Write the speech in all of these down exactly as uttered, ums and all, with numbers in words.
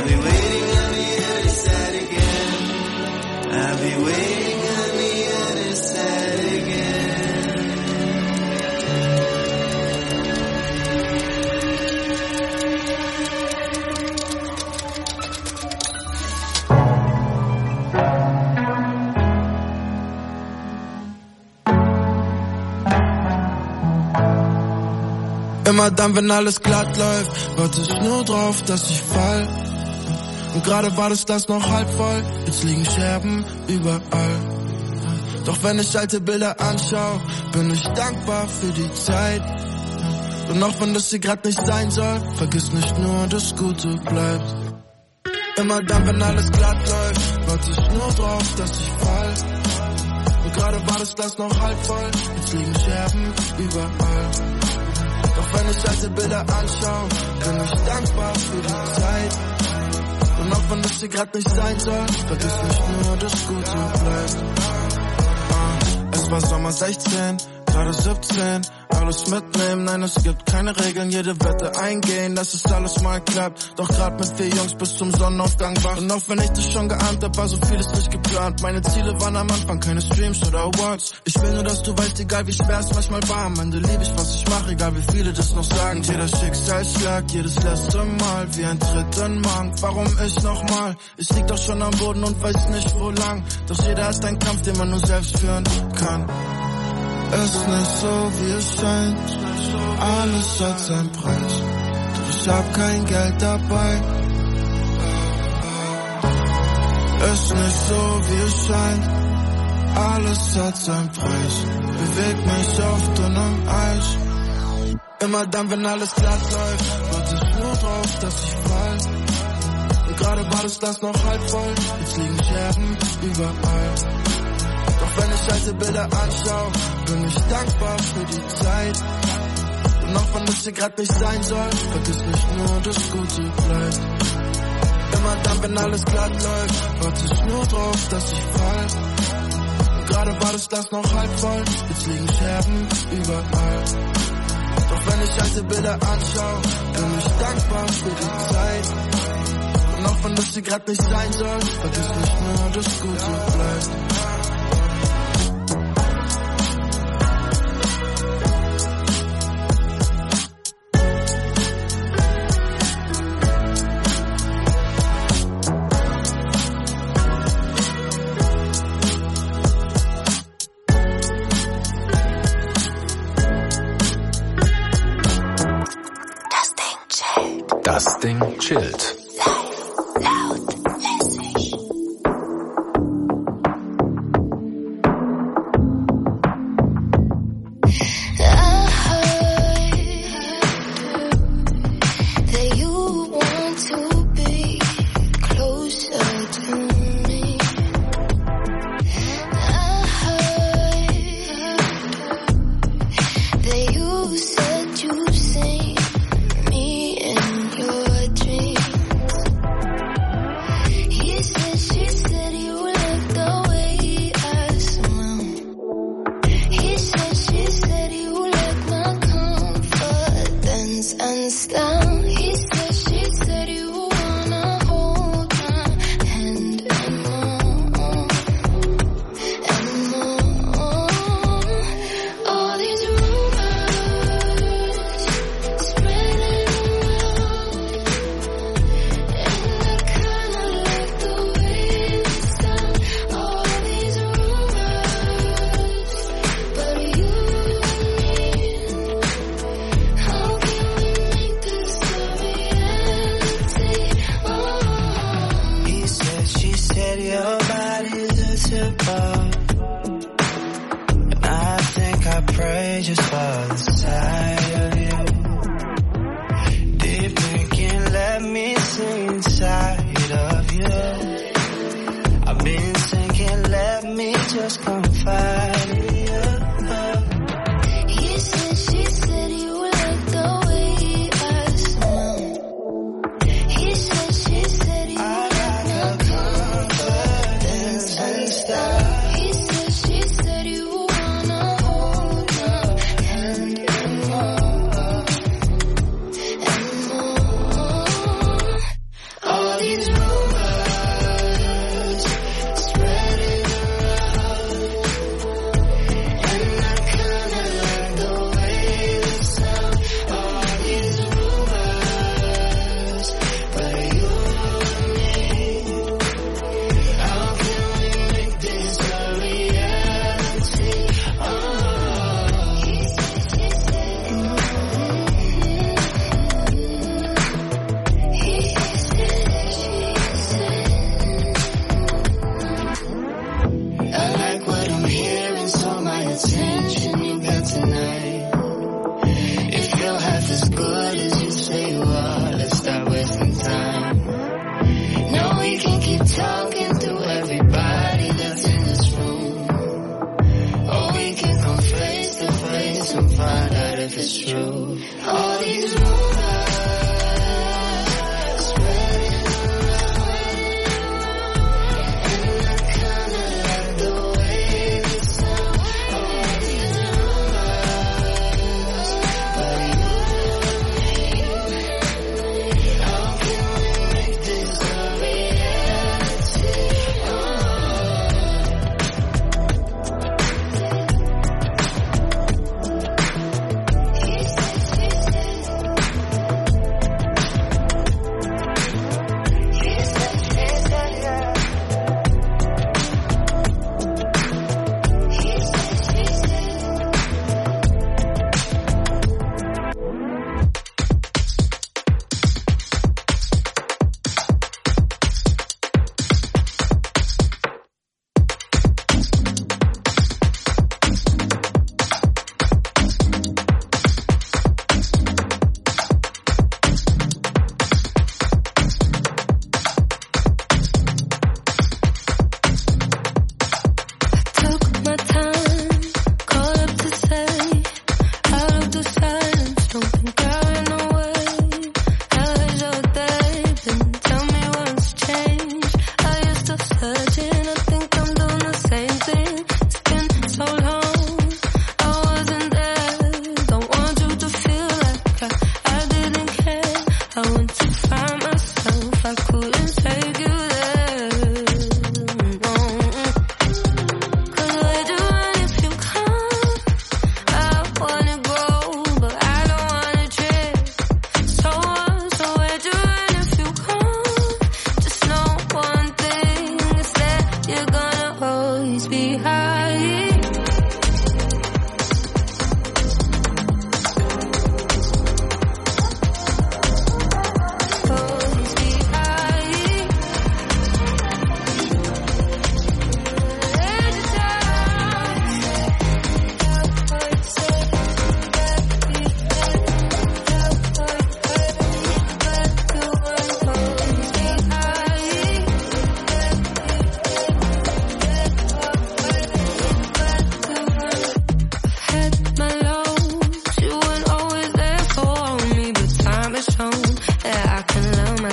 be waiting on the other side again. I'll be waiting on the other side again. Immer dann, wenn alles glatt läuft, warte ich nur drauf, dass ich fall. Und gerade war das Glas noch halb voll, jetzt liegen Scherben überall. Doch wenn ich alte Bilder anschaue, bin ich dankbar für die Zeit. Und auch wenn das hier grad nicht sein soll, vergiss nicht nur, das Gute bleibt. Immer dann, wenn alles glatt läuft, warte ich nur drauf, dass ich fall. Und gerade war das Glas noch halb voll, jetzt liegen Scherben überall. Doch wenn ich alte Bilder anschaue, bin ich dankbar für die Zeit. Und auch wenn das hier grad nicht sein soll, vergiss nicht nur, das Gute bleibt. Ah, es war Sommer sechzehn, gerade siebzehn, alles mitnehmen, nein, es gibt keine Regeln, jede Wette eingehen, dass es alles mal klappt. Doch grad mit vier Jungs bis zum Sonnenaufgang wach. Und auch wenn ich das schon geahnt hab, war so vieles nicht geplant. Meine Ziele waren am Anfang keine Streams oder Awards. Ich will nur, dass du weißt, egal wie schwer es manchmal war, am Ende lieb ich, was ich mache, egal wie viele das noch sagen. Jeder Schicksalsschlag, jedes letzte Mal, wie ein Tritt in Magen. Warum ich nochmal? Ich lieg doch schon am Boden und weiß nicht wo lang. Doch jeder hat einen Kampf, den man nur selbst führen kann. Ist nicht so, wie es scheint, alles hat seinen Preis, doch ich hab kein Geld dabei. Ist nicht so, wie es scheint, alles hat seinen Preis, beweg mich auf dünnem Eis. Immer dann, wenn alles glatt läuft, warte ich nur drauf, dass ich fall. Und gerade war das Glas noch halb voll, jetzt liegen Scherben überall. Doch wenn ich alte Bilder anschaue, bin ich dankbar für die Zeit. Und auch wenn das hier grad nicht sein soll, vergiss nicht nur, das Gute bleibt. Immer dann, wenn alles glatt läuft, warte ich nur drauf, dass ich fall. Und gerade war das Glas noch halb voll, jetzt liegen Scherben überall. Doch wenn ich alte Bilder anschaue, bin ich dankbar für die Zeit. Und auch wenn das hier grad nicht sein soll, vergiss nicht nur, das Gute bleibt. Das Ding chillt. Laut, lässig. He said, she said you wanna hold my hand.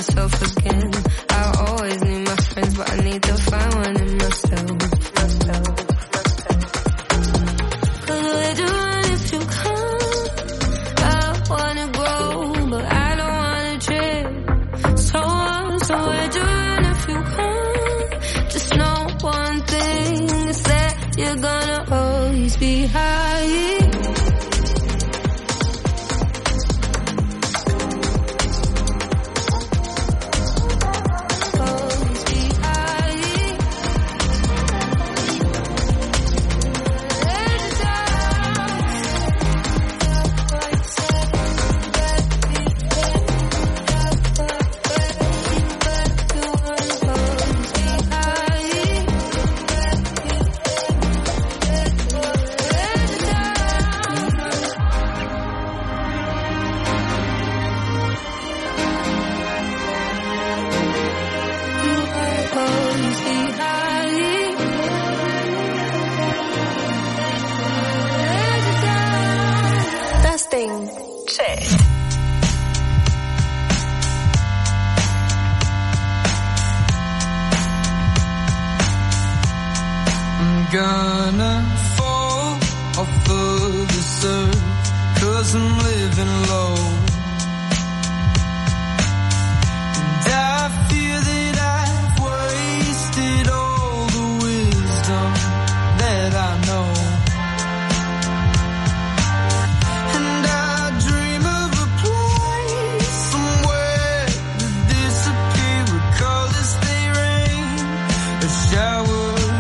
myself again. I always need my friends, but I need to find one in myself. Myself. Cause where do I if you come? I wanna grow, but I don't wanna trip. So on, so where do I if you come? Just know one thing, is that you're gonna always be high. Gonna fall off of this earth, cause I'm living low. And I fear that I've wasted all the wisdom that I know. And I dream of a place somewhere to disappear where colors they rain. A shower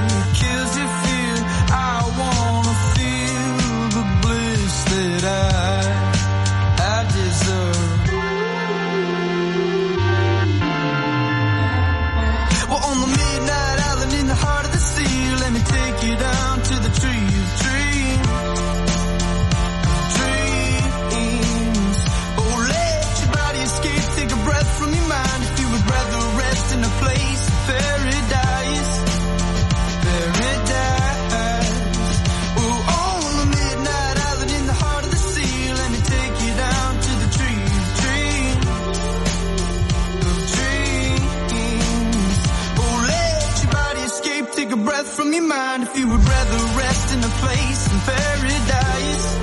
from your mind if you would rather rest in a place in paradise.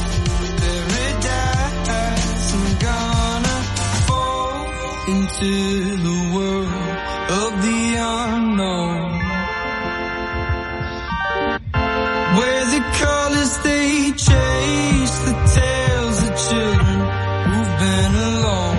Paradise. I'm gonna fall into the world of the unknown, where the colors they chase the tales of children who've been alone.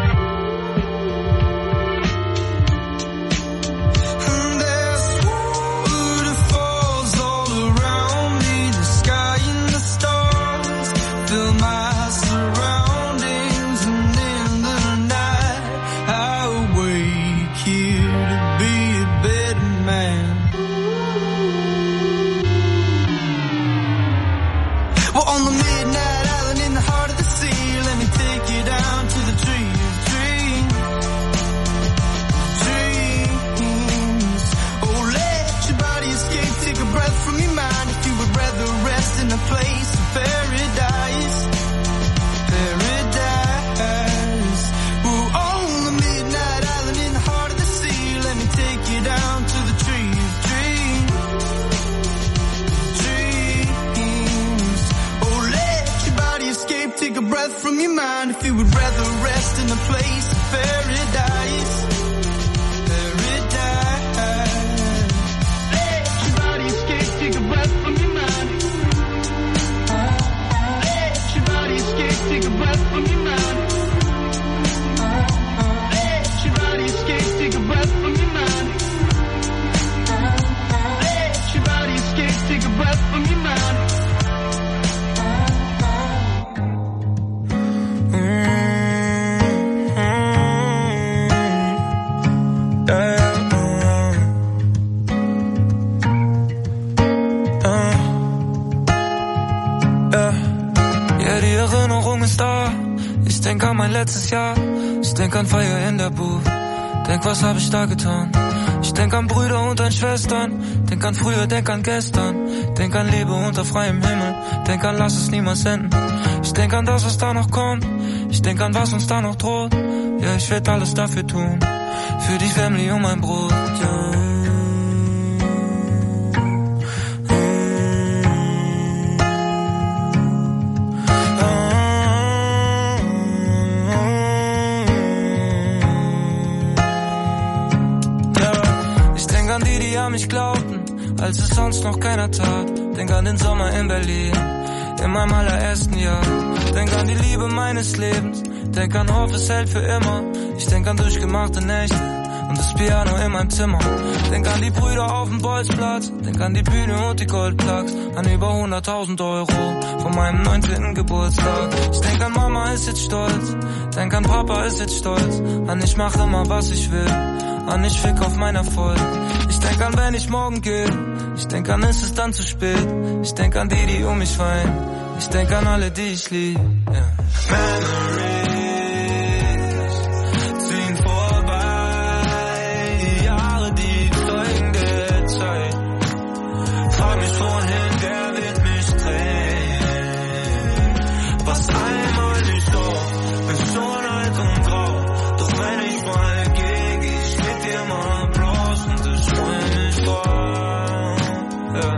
From your mind if you would rather rest in a place of paradise. Paradise. Let your body escape, take a breath from your mind. Let your body escape, take a breath from your mind. Let your body escape, take a breath from your mind. Let your body escape, take a breath from your mind. Ich denk an mein letztes Jahr, ich denk an Feier in der Booth. Denk, was hab ich da getan? Ich denk an Brüder und an Schwestern, Denk an früher, denk an gestern. Denk an Liebe unter freiem Himmel. Denk an, lass es niemals enden. Ich denk an das, was da noch kommt. Ich denk an, was uns da noch droht. Ja, ich werd alles dafür tun. Für die Family und mein Brot, ja. Mich glaubten, als es sonst noch keiner tat. Denk an den Sommer in Berlin, in meinem allerersten Jahr. Denk an die Liebe meines Lebens, denk an Hoff, es hält für immer. Ich denk an durchgemachte Nächte und das Piano in meinem Zimmer. Denk an die Brüder auf dem Bolzplatz, denk an die Bühne und die Goldplaques, an über hunderttausend Euro von meinem neunzehnten Geburtstag. Ich denk an Mama ist jetzt stolz, denk an Papa ist jetzt stolz, an ich mach immer was ich will, an ich fick auf mein Erfolg. Ich denk an, wenn ich morgen gehe. Ich denk an, ist es dann zu spät. Ich denk an die, die um mich weinen. Ich denk an alle, die ich lieb. Yeah. Memories ziehen vorbei. Jahre, die zeugen der Zeit. Frag mich wohin, wer wird mich drehen? Was einmal nicht so, bin schon alt und grau. Doch wenn ich mal gehe, geh ich mit dir mal bloß und ich freu mich drauf. Ja.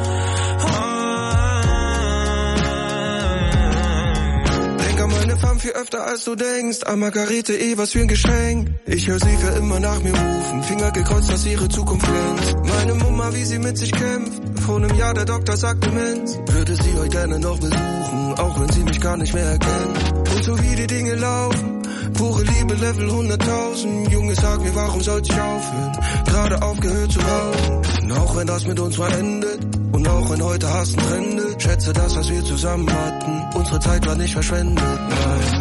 Denk an meine Femme viel öfter als du denkst. An Margarete, eh was für ein Geschenk. Ich höre sie für immer nach mir rufen. Finger gekreuzt, dass ihre Zukunft glänzt. Meine Mama, wie sie mit sich kämpft. Vor einem Jahr der Doktor sagt Demenz. Würde sie euch gerne noch besuchen, auch wenn sie mich gar nicht mehr erkennt. Und so wie die Dinge laufen, pure Liebe, Level hunderttausend. Junge, sag mir, warum sollte ich aufhören? Gerade aufgehört zu rauchen. Und auch wenn das mit uns mal endet, und auch wenn heute Hassen trendet, schätze das, was wir zusammen hatten. Unsere Zeit war nicht verschwendet, nein.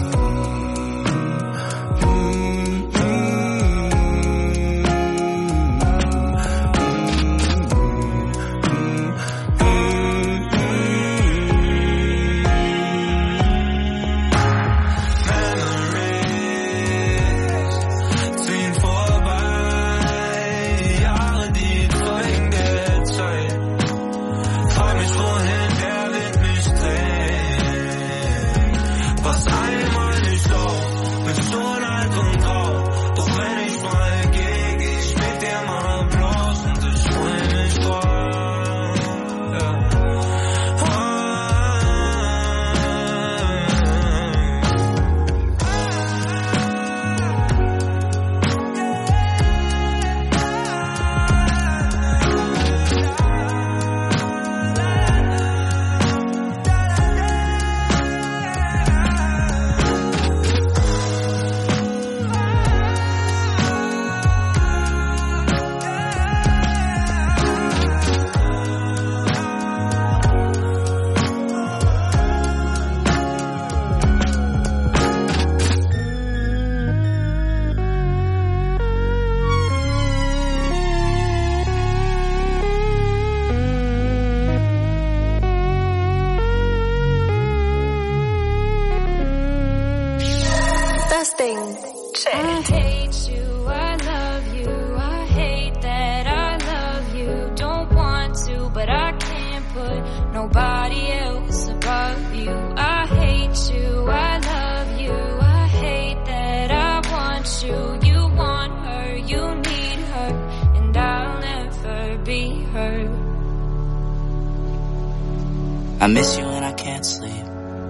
I miss you when I can't sleep,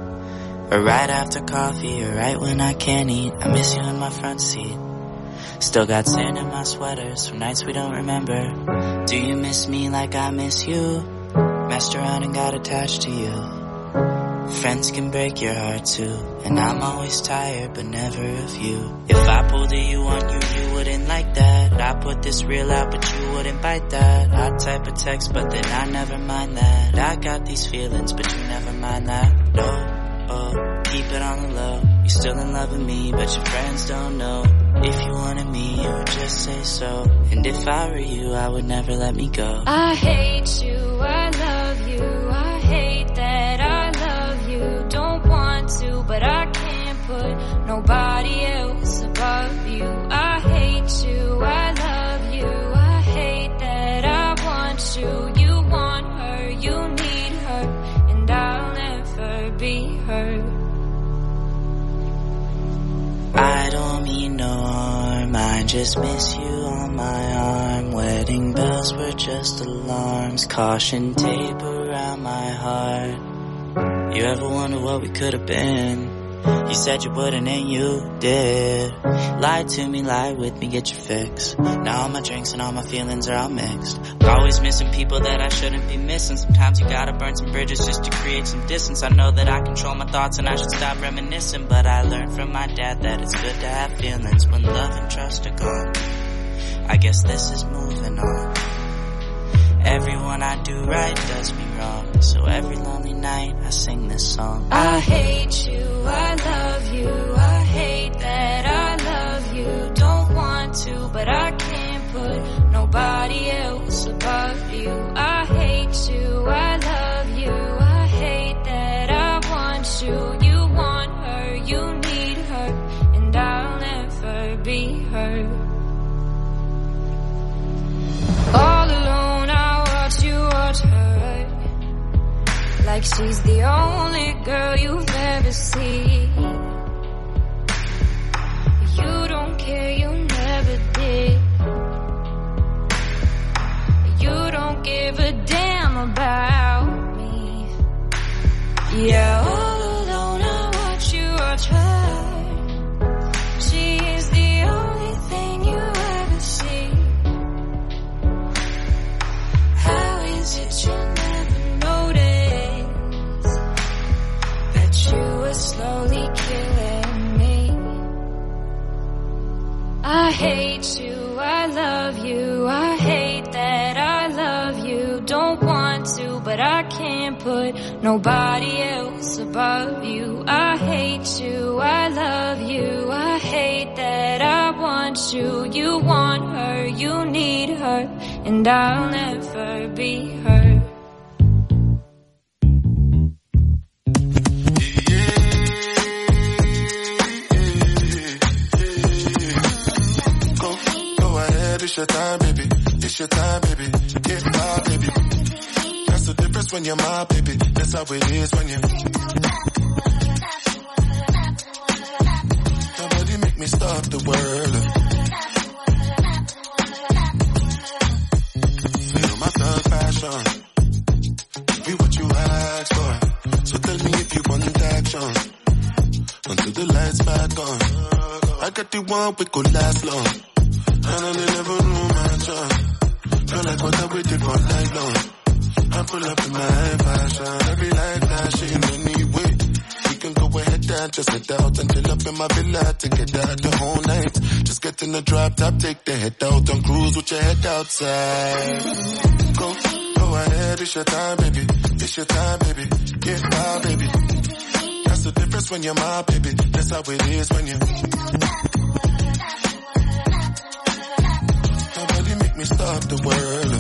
or right after coffee, or right when I can't eat. I miss you in my front seat. Still got sand in my sweaters from nights we don't remember. Do you miss me like I miss you? Messed around and got attached to you. Friends can break your heart too, and I'm always tired but never of you. If I pulled a you on you, you wouldn't like that. I put this real out but you wouldn't bite that. I type a text but then I never mind that. I got these feelings but you never mind that. No, oh, keep it on the low. You're still in love with me but your friends don't know. If you wanted me, you would just say so. And if I were you, I would never let me go. I hate you, I love you, I hate that I love you. Don't want to, but I can't put nobody else above you. I hate you, I love you, I hate that I want mind, just miss you on my arm. Wedding bells were just alarms, caution tape around my heart. You ever wonder what we could have been? You said you wouldn't and you did. Lie to me, lie with me, get your fix. Now all my drinks and all my feelings are all mixed. Always missing people that I shouldn't be missing. Sometimes you gotta burn some bridges just to create some distance. I know that I control my thoughts and I should stop reminiscing, but I learned from my dad that it's good to have feelings when love and trust are gone. I guess this is moving on. Everyone I do right does me wrong, so every lonely night I sing this song. I hate you, I love you, I hate that I love you. Don't want to, but I can't put nobody else above you. I hate you, I love you, I hate that I want you. You want her, you need her, and I'll never be her. All alone I watch you watch her, like she's the only girl you've ever seen. You don't care, you never did. You don't give a damn about me. Yeah, all alone I watch you watch her. She is the only thing you ever see. How is it you never noticed that you were slowly killing me? I hate you, I love you, I hate that I love you. Don't want to, but I can't put nobody else above you. I hate you, I love you, I hate that I want you. You want her, you need her, and I'll never be her. It's your time, baby. It's your time, baby. Get my baby. That's the difference when you're my baby. That's how it is when you. Nobody make me stop the world. Feel my thug passion. Be what you ask for. So tell me if you want action. Until the lights back on. I got the one we could last long. And I never knew my job. Feel like what I waited for night long. I pull up in my fashion. Every light flashing anyway. We can go ahead and just head out until up in my villa to get out the whole night. Just get in the drop top, take the head out and cruise with your head outside. Go, go ahead, it's your time, baby. It's your time, baby. Get my baby. That's the difference when you're my baby. That's how it is when you. Me stop the world.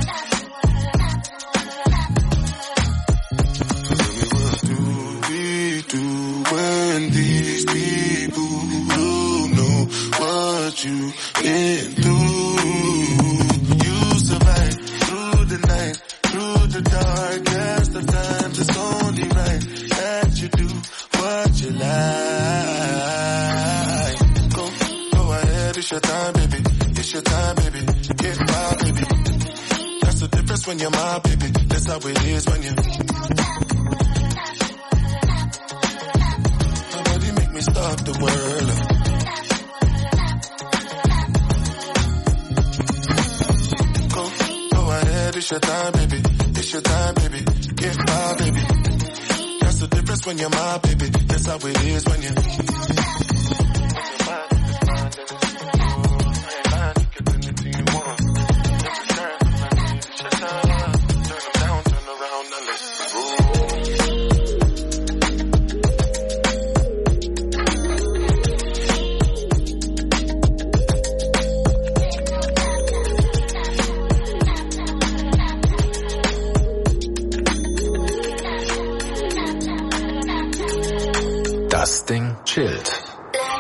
Tell me what do we do when these people don't know what you can do? You survive through the night, through the darkest of times. It's only right that you do what you like. Go, go ahead, it's your time, baby. It's your time, baby. Get my baby. That's the difference when you're my baby. That's how it is when you. Nobody make me stop the world. Go, go ahead, it's your time, baby. It's your time, baby. Get my baby. That's the difference when you're my baby. That's how it is when you. Das Ding chillt.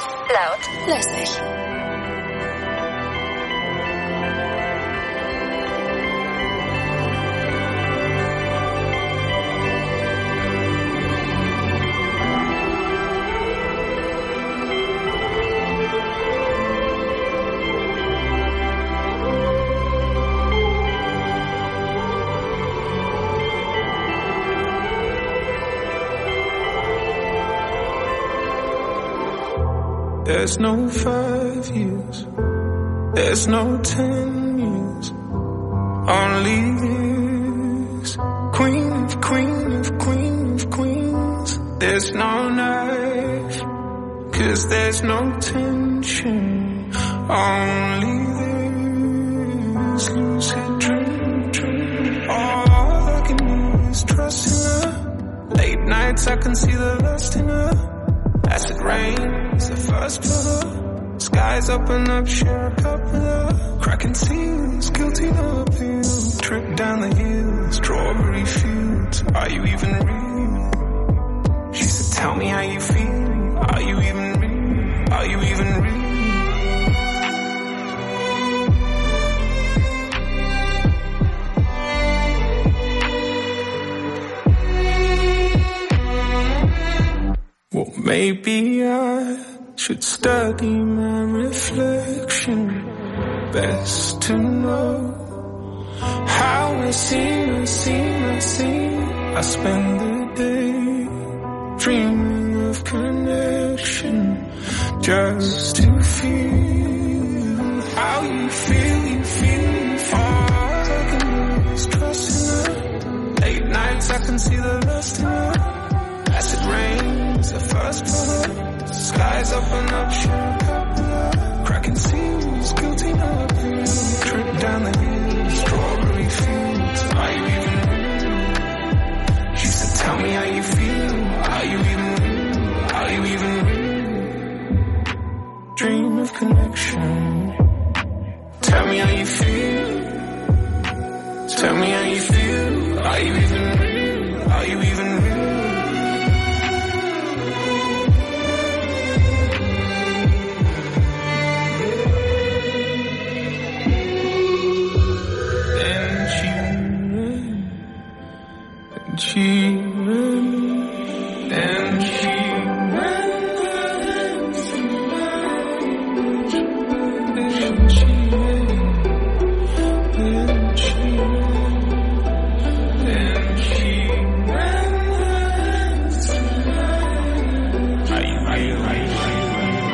There's no five years, there's no ten years, only this. Queen of queen of queen of queens. There's no knife, cause there's no tension, only this lucid dream, dream. All I can do is trust in her. Late nights I can see the lust in her. Acid rain is the first floor. Skies open up, share a cup with her. Cracking seals, guilty no appeal. Trip down the hill, strawberry fields. Are you even real? She said, tell me how you feel. Are you even real? Are you even real? Well, maybe I should study my reflection. Best to know how I seem, I seem, I seem. I spend the day dreaming of connection, just to feel how you feel, you feel, you feel. All I can do is trust in her. Late nights I can see the lust in her. Acid rain is the first floor. Skies open up, share a cup of love. Cracking seals, guilty no appeal. Trip down the hill, strawberry fields. Are you even real? She said, tell me how you feel. Are you even real? Are you even real? Dream of connection. Tell me how you feel. Tell me how you feel. Are you even real? Are you even real? She ran, and she ran, and she ran, and she ran, and she ran, and she ran. Are you, are you, are you, are you?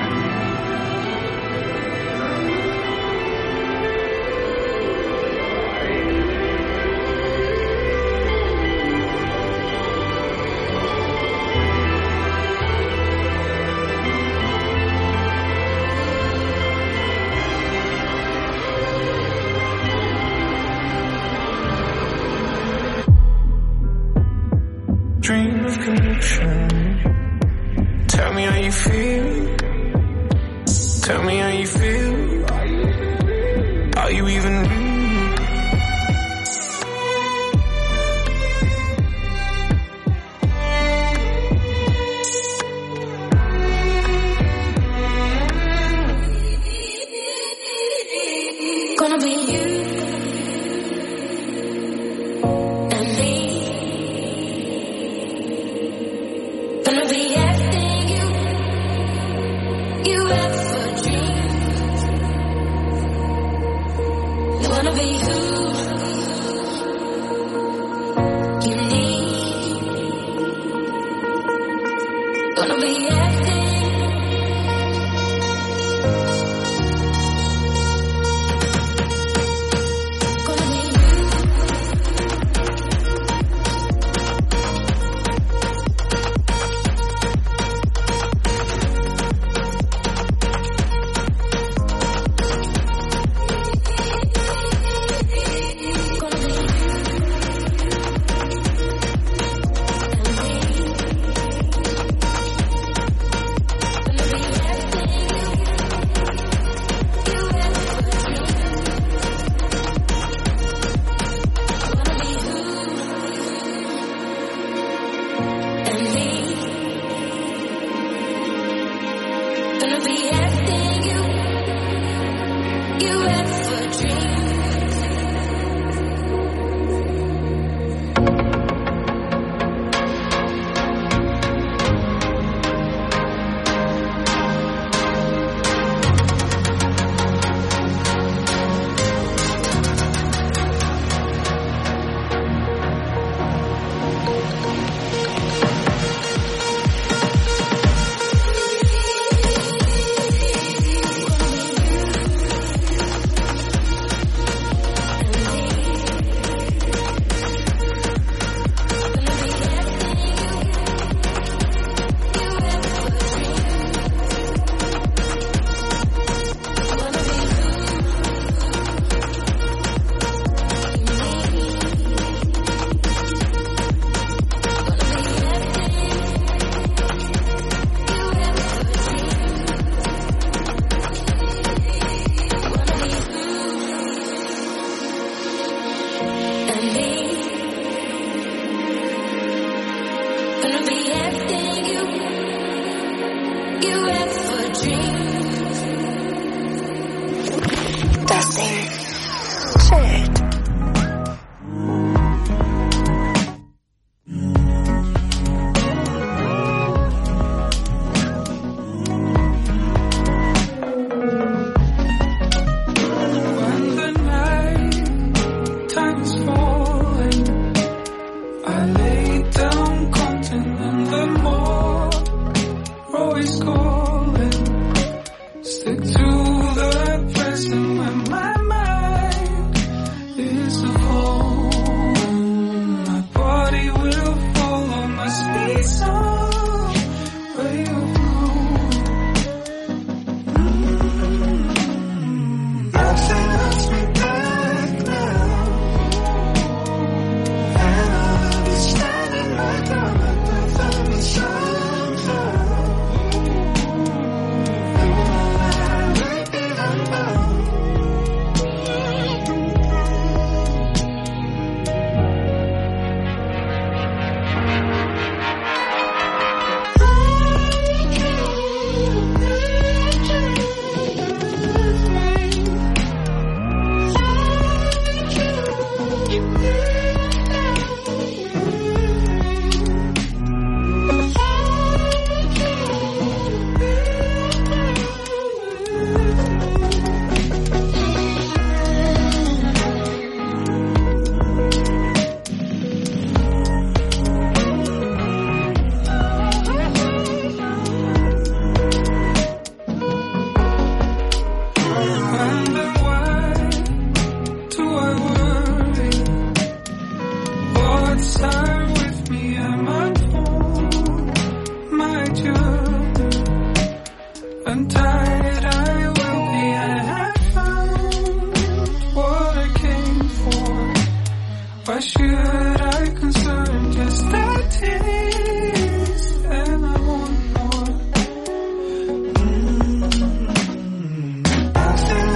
Dream of connection. Tell me how you feel. Tell me how you feel. Are you even real? Gonna be you and me. Gonna be everything you, you ever dreamed. Gonna be who you need. Gonna be everything. missing shit. Nothing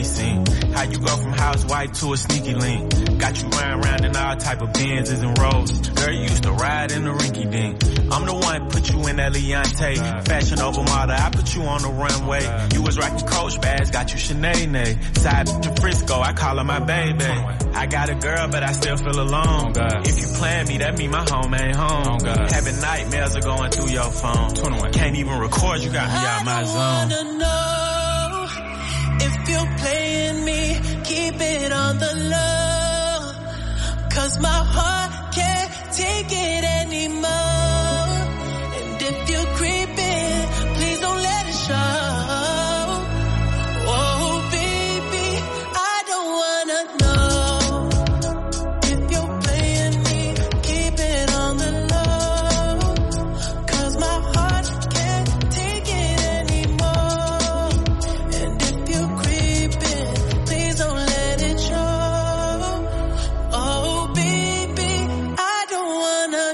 seen. How you go from house white to a sneaky link. Got you round round in all type of Benzes and Rolls. Girl, you used to ride in the rinky dink. I'm the one put you in that Leontay. Fashion over model, I put you on the runway. You was rocking Coach bags, got you Sinead. Side to Frisco, I call her my baby. I got a girl, but I still feel alone. If you plan me, that mean my home ain't home. Having nightmares are going through your phone. Can't even record, you got me out my zone. I wanna know if you're playing me, keep it on the low. Cause my heart can't take it anymore. And if you're creeping, please don't let it show. Oh baby, I don't wanna know if you're playing me, keep it on the low. Cause my heart can't take it anymore. And if you're creeping, please don't let it show. Oh baby, I don't wanna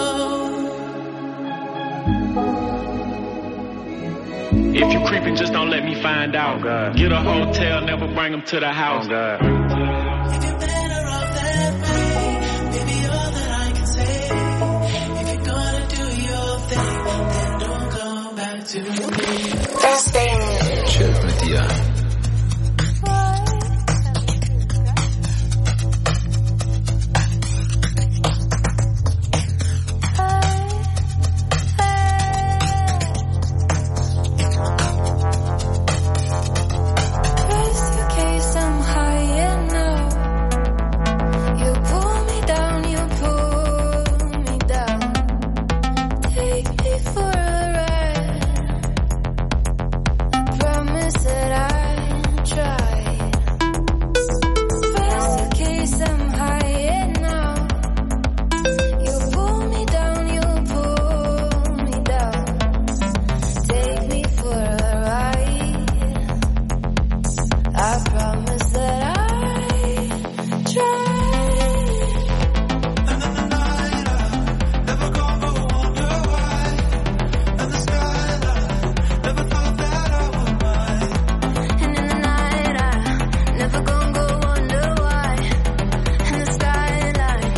know. If you creeping, just don't let me find out. Oh, get a hotel, never bring them to the house. Oh, If you're better off that way, baby, all that I can say. If you're gonna do your thing, then don't come back to me. Chillt mit dir. Just in case I'm high enough, you pull me down, you pull me down. Take me for a ride. I promise that I'll try. Just in case I'm high enough, you pull me down, you pull me down. Take me for a ride. I promise that I'll try. And in the night I never gonna go wonder why. In the skyline,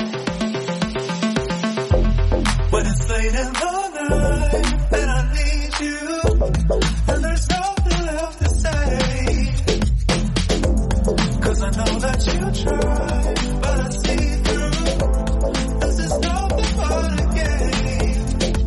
When it's late in the night and I need you, and there's nothing left to say. Cause I know that you try, but I see through. This is nothing but a game.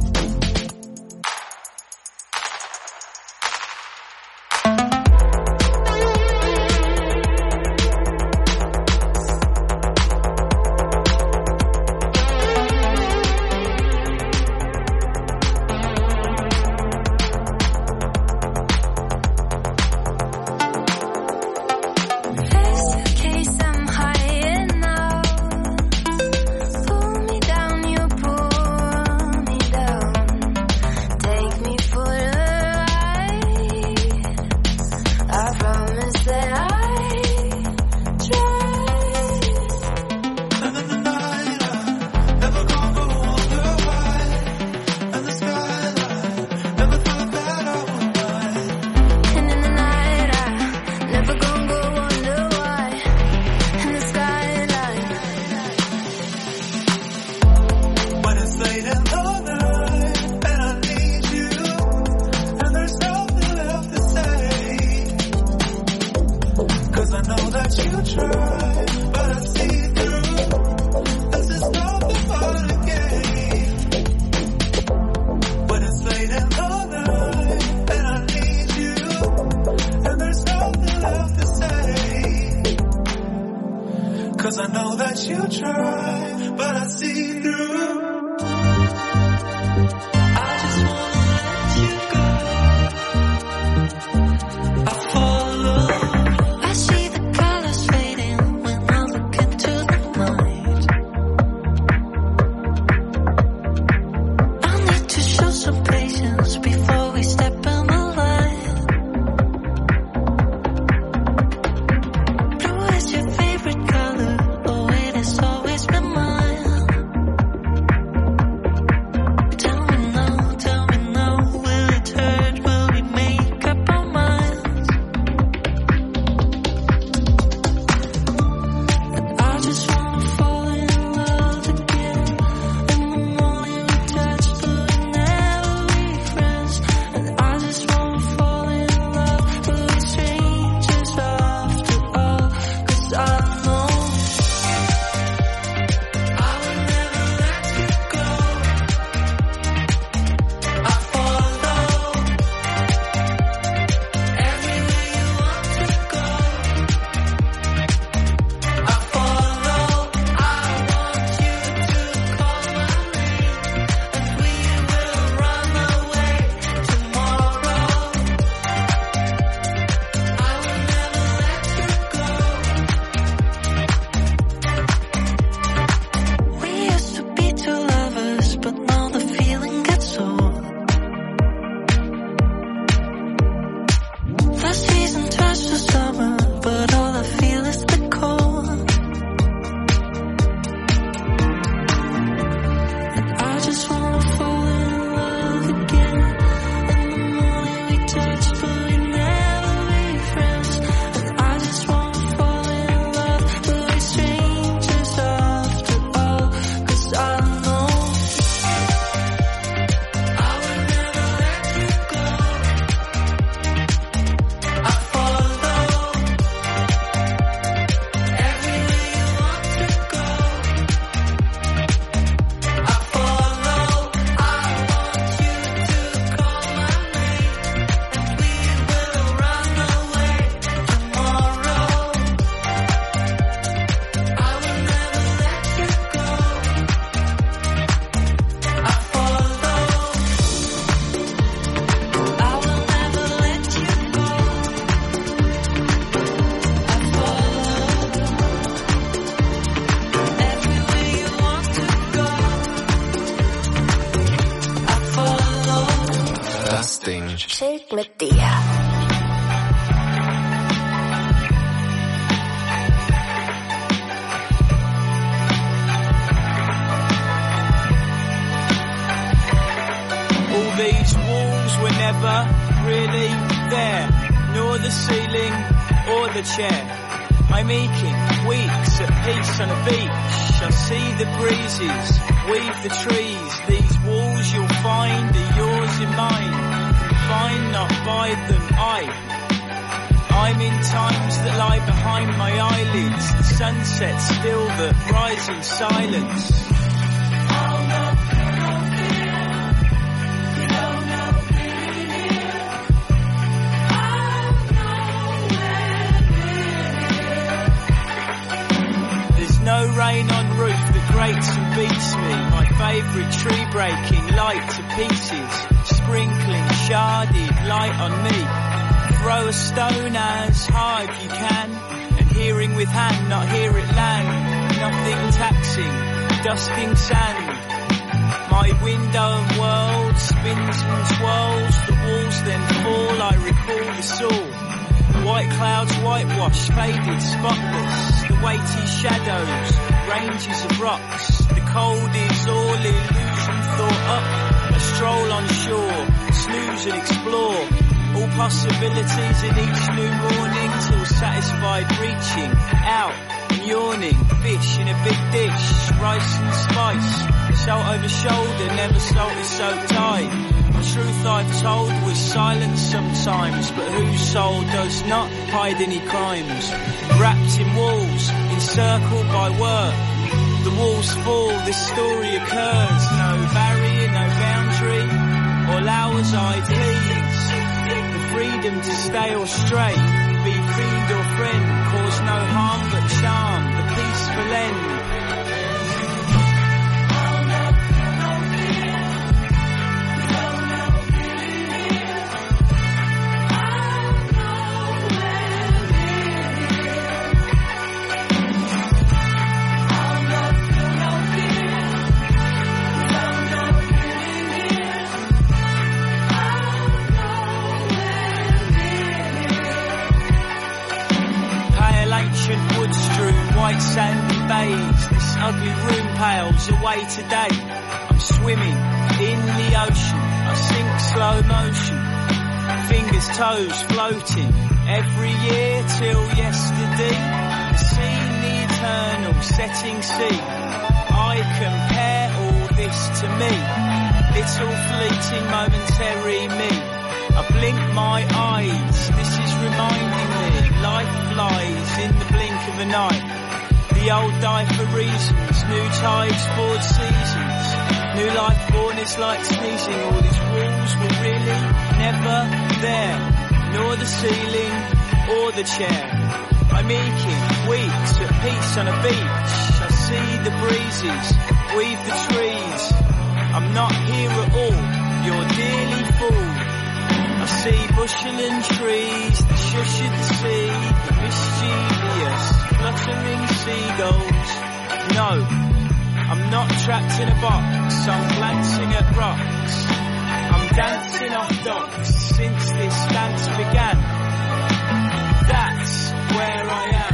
just in case I'm high enough, pull me down, you pull me down. Take me for a ride. I promise that I'll try. And in the night I never gonna go wonder why. And the skyline never thought that I would mind. And in the night I never gonna go wonder why. In the skyline, When it's late in the night and I need you, and there's nothing left to say. Cause I know that you try, but I see through. This is nothing but a game. When it's late in the night and I need you, and there's nothing left to say. Cause I know that you try, but I see through. I just wanna let you go. I follow. I see the colors fading when I look into the night. I need to show some patience before we step in the line. Blue is your favorite color, oh it has always been mine. Tell me now, tell me now, will it hurt? Will we make up our minds? thing. Shake Medea. These walls were never really there, nor the ceiling or the chair. I'm aching, weeks at peace on a beach. I see the breezes, weave the trees. These walls you'll find are yours and mine. Confined not by them, I. I'm in times that lie behind my eyelids. The sunset still that rise in silence. No rain on roof that grates and beats me. My favourite tree breaking light to pieces. Sprinkling sharded light on me. Throw a stone as hard you can. And hearing with hand, not hear it land. Nothing taxing, dusting sand. My window and world spins and twirls. The walls then fall, I recall the soul. White clouds whitewashed, faded, spotless. The weighty shadows, ranges of rocks. The cold is all illusion thought up. A stroll on shore, snooze and explore. All possibilities in each new morning till satisfied reaching out and yawning. Fish in a big dish, rice and spice. Salt over shoulder, never salted so tight. The truth I've told was silence sometimes, but whose soul does not hide any crimes? Wrapped in walls, encircled by work. The walls fall, this story occurs. No barrier, no boundary, all hours I please. The freedom to stay or stray, be fiend or friend, cause no harm but charm, the peaceful end. White sandy bays, this ugly room pales away today. I'm swimming in the ocean, I sink slow motion. Fingers, toes floating, every year till yesterday. The scene, the eternal setting sea. I compare all this to me, little fleeting momentary me. I blink my eyes, this is reminding me, life flies in the blink of an eye. The old die for reasons, new tides, forward seasons. New life born is like sneezing, all these walls were really never there. Nor the ceiling or the chair. I'm aching, weeks at peace on a beach. I see the breezes, weave the trees. I'm not here at all, you're dearly fooled. I see bushel and trees, the shush of the sea, the mischievous, fluttering seagulls. No, I'm not trapped in a box, I'm glancing at rocks. I'm dancing off docks since this dance began. That's where I am.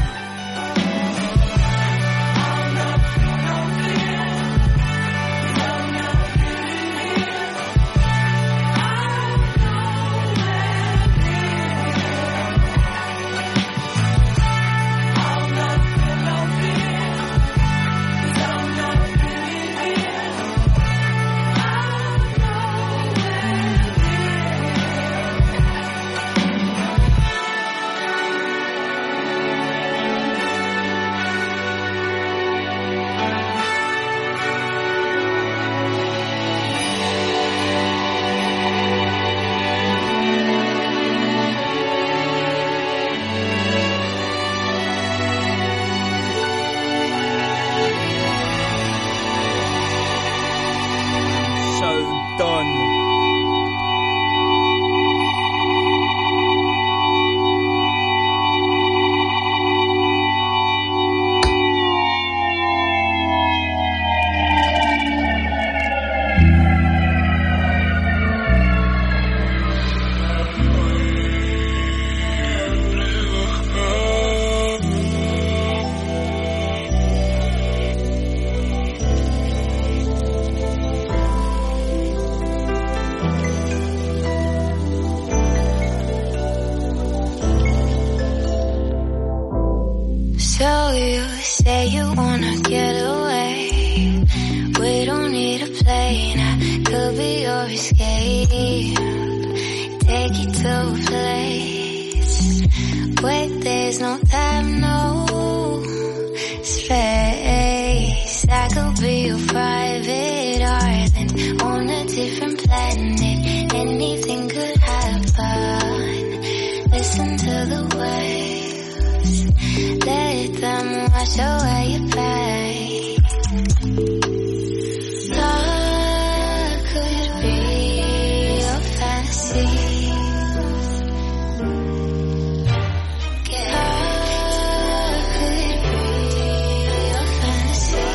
plane. I could be your escape. Take you to a place where there's no time, no space. I could be your private island on a different planet. Anything could happen. Listen to the waves, let them wash away your pain. Love could be your fantasy. Love could be your fantasy.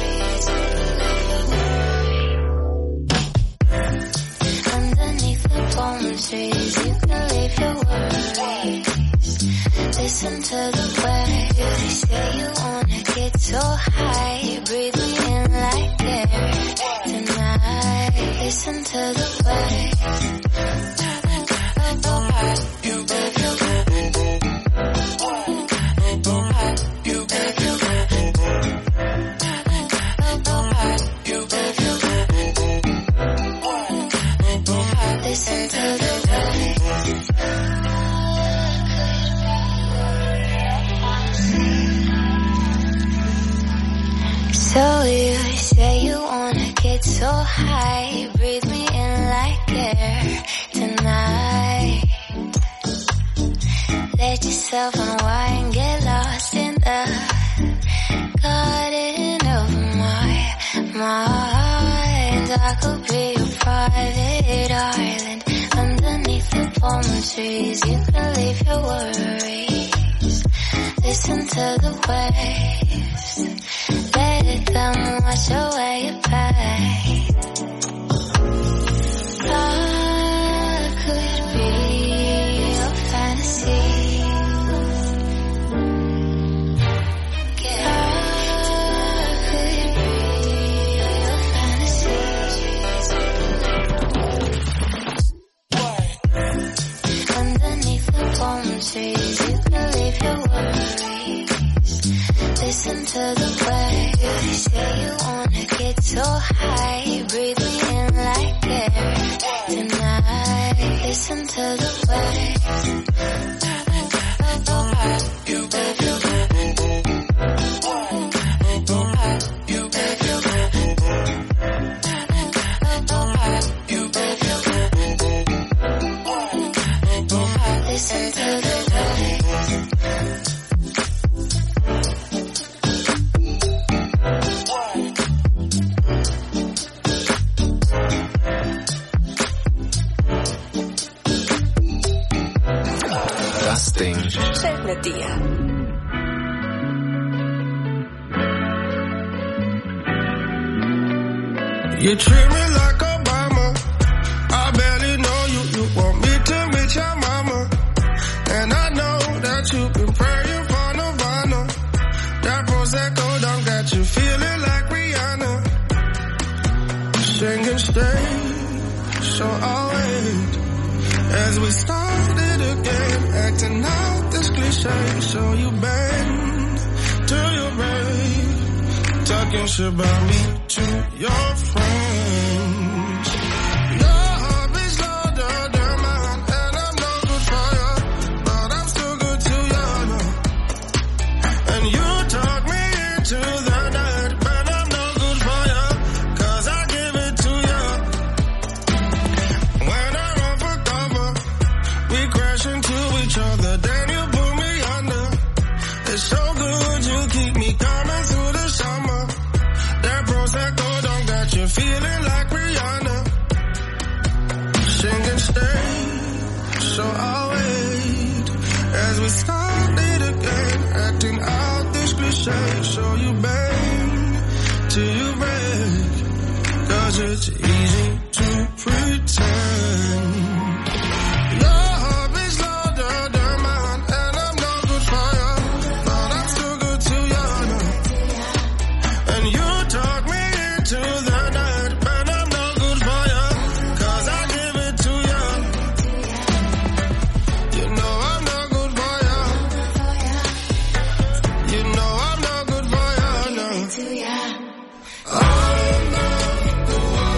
Underneath the palm trees, you can leave your worries. Listen to the waves. They say you wanna get so high. Breathe me in like air tonight. Listen to the waves. You baby, you listen to the waves. So you say you wanna get so high. Breathe me in like air tonight. Let yourself unwind, get lost in the garden of my mind. I could be your private island underneath the palm trees. You can leave your worries. Listen to the waves, let them wash away your pain. Love could be your fantasy. Love could be your fantasy. Underneath the palm trees, you can leave your worries. Listen to the waves. You say you wanna get so high. Breathe me in like air tonight. Listen to the waves. You baby, you you baby, you baby, listen to the waves. Del día. You treat me like Obama. I barely know you. You want me to meet your mama. And I know that you've been praying for Nirvana. That Prosecco done got you feeling like Rihanna. Sing and stay, so I'll wait. As we started again, acting out this cliche. So you bend to your grave, talking shit about me to your friends. Your heart beats louder than mine, and I'm no good for you, but I'm still good to you. And you talk me into the night, but I'm no good for you, cause I give it to you. When I run for cover, we crash into each other, then you pull me under. It's so good you keep me coming through the summer. That Prosecco don't got you feeling like Rihanna. Sing and stay, so I'll wait. As we started again, acting out this cliche. So you bend till you break, cause it's easy to pretend. Your heart beats louder than mine, and I'm no good for you, but I'm still good to you. And you talk me into the night, but I'm no good for you, cause I give it to you. You know I'm no good for you. You know I'm no good for you, no. I'm not the one.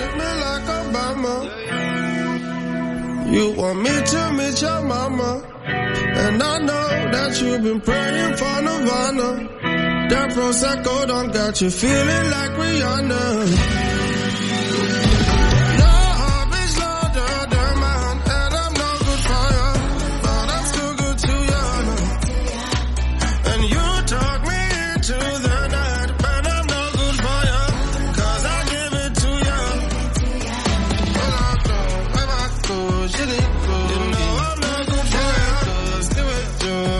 treat me like Obama. You want me to meet your mama, and I know that you've been praying for Nirvana. That Prosecco don't got you feeling like Rihanna. Your heart beats louder than mine, and I'm no good for you, but I'm still good to you. And you talk me into the night, but I'm no good for you, cause I give it to you. Well, I don't ever go, shit it go. You know I'm no good for you, cause do it to you.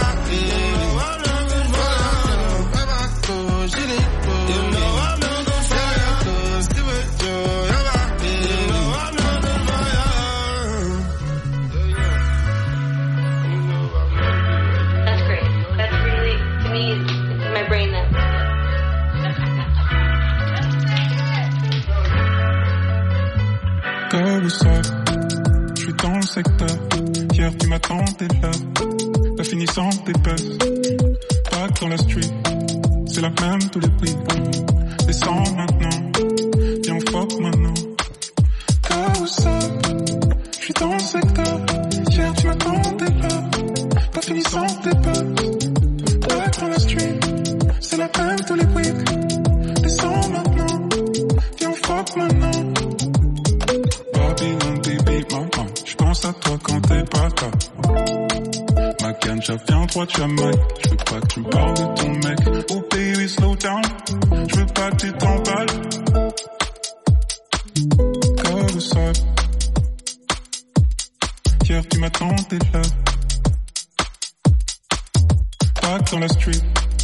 Comme ça, je suis dans le secteur. Hier tu m'attendais là, t'as fini sans tes puffs. Pas dans la street, c'est la même tous les prix. Descends maintenant, viens fuck maintenant. Comme ça, je suis dans le secteur. Hier tu m'attendais là, t'as fini sans tes puffs. Pas dans la street, c'est la même tous les prix. Descends maintenant, viens fuck maintenant. Je pense à toi quand t'es pas là. Ma ganja vient droit de Jamaïque. Je veux pas que tu me parles de ton mec. Oh baby slow down, je veux pas que tu t'emballes. Comme ça, hier tu m'attendais là. Pas dans la street.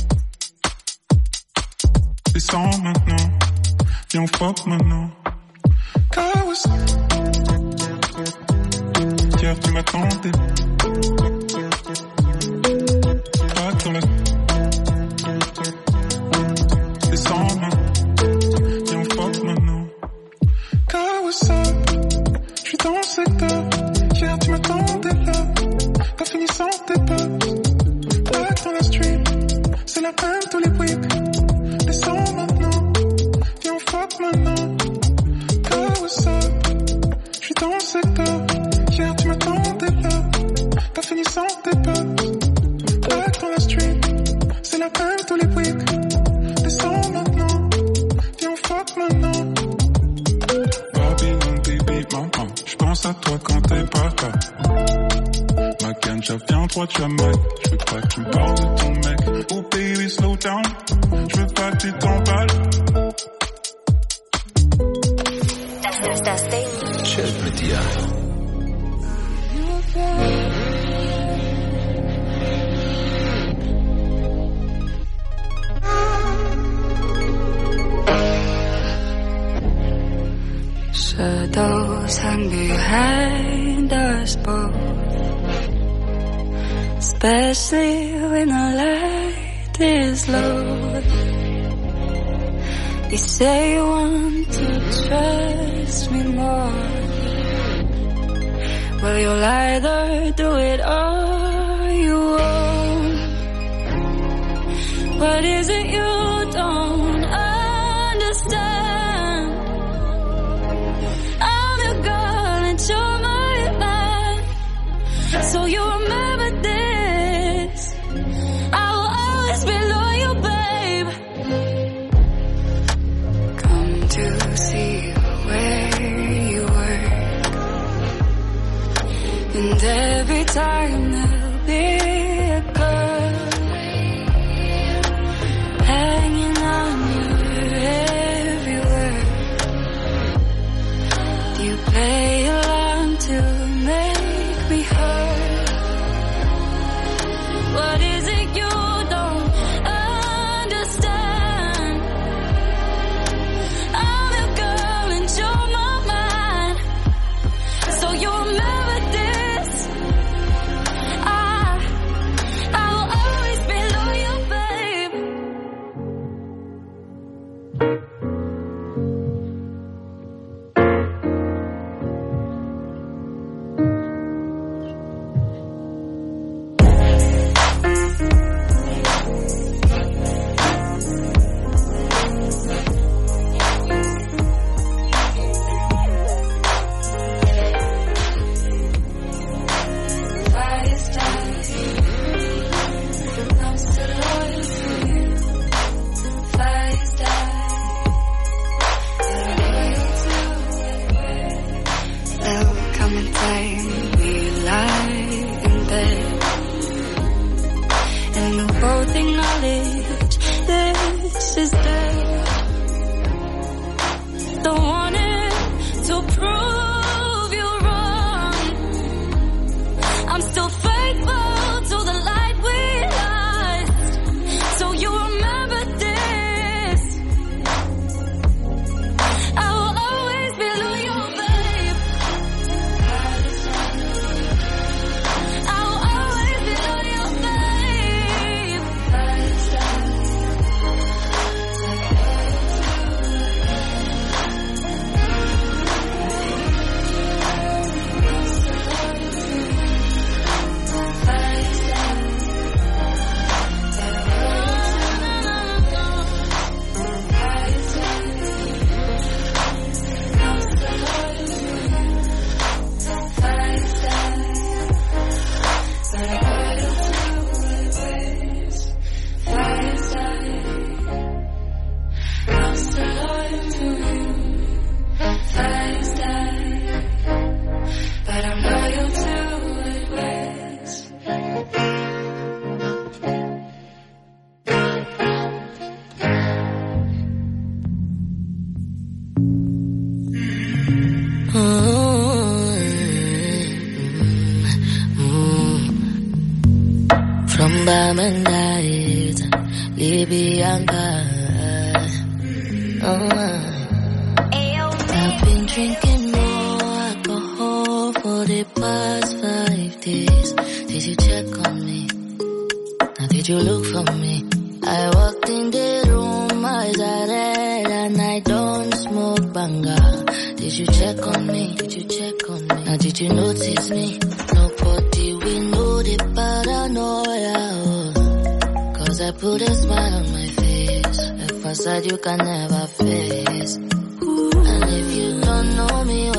Descends maintenant, viens fuck maintenant. Comme ça, hier tu m'attendais. Pas dans la... Descends maintenant, viens fuck maintenant. Kawasaki, j'suis dans le secteur. Hier tu m'attendais là, t'as fini sans tes potes. Pas dans la street, c'est la même tous les weeks. Descends maintenant, viens fuck maintenant. Kawasaki, j'suis dans le secteur. Hier tu m'attendais là, t'as fini sans tes potes. Back dans la street, c'est la même tous les weeks. Descends maintenant, viens fuck maintenant. Babylon baby maman, j'pense à toi quand t'es pas là. Ma ganja vient droit de Jamaïque. J'veux pas que tu me parles de ton mec. Oh baby slow down, j'veux pas que tu t'emballes. Chilled Media. Shadows hang behind us both, especially when the light is low. You say you want to trust me more. Well, you'll either do it or you won't. What is it you don't understand? I'm your girl and you're my man. So you remember this. I will always be loyal, babe. Come to see where you were. And every time there'll be a girl hanging on your every word. You play along to make me hurt. What is it you don't understand? I'm your girl and you're my man. So you remember this. I, I will always be loyal, babe. diamond eyes, Libyanka. Oh, I've been drinking more alcohol for the past five days. Did you check on me? Now did you look for me? I walked in the room, eyes are red, and I don't smoke banga. Did you check on me? Did you check on me? Now did you notice me? Nobody will know the paranoia. Oh. Cause I put a smile on my face, a facade you can never face. And if you don't know me,